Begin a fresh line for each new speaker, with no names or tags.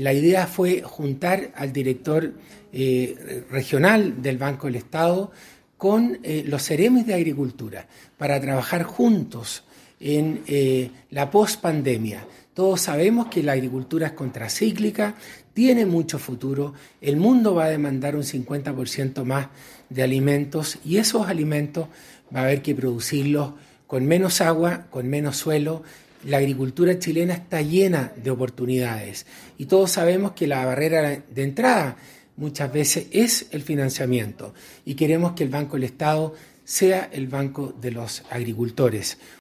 la idea fue juntar al director regional del Banco del Estado con los seremis de Agricultura para trabajar juntos en la pospandemia. Todos sabemos que la agricultura es contracíclica, tiene mucho futuro, el mundo va a demandar un 50% más de alimentos y esos alimentos va a haber que producirlos con menos agua, con menos suelo. La agricultura chilena está llena de oportunidades y todos sabemos que la barrera de entrada muchas veces es el financiamiento y queremos que el Banco del Estado sea el banco de los agricultores.